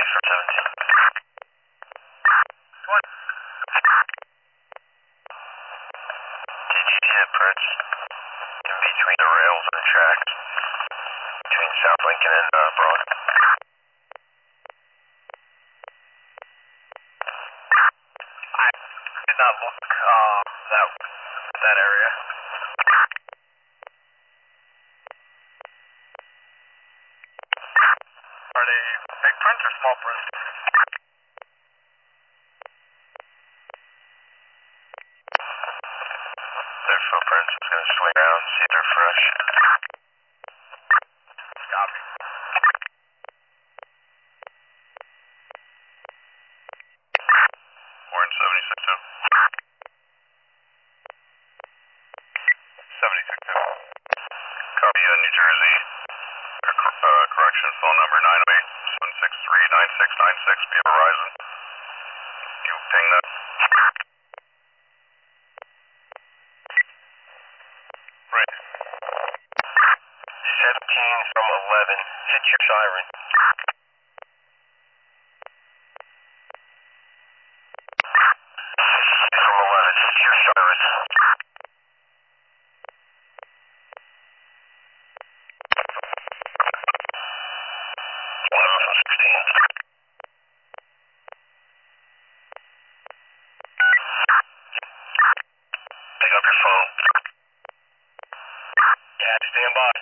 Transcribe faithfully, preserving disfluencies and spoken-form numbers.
for seventeen. What? Did you see the prints in between the rails and the tracks? Between South Lincoln and uh, Broad? I did not look uh, that that area. Are they big prints or small prints? They're footprints. I'm going to swing around and see if they're fresh. Copy. Warren seventy-six two. seventy-six two. Copy in New Jersey. Uh, correction, phone number nine oh eight, seven six three, nine six nine six, via Verizon. You ping that? Right. seventeen from eleven, hit your siren. From eleven, hit your siren. eleven from sixteen. Pick up your phone. Yeah, stand by.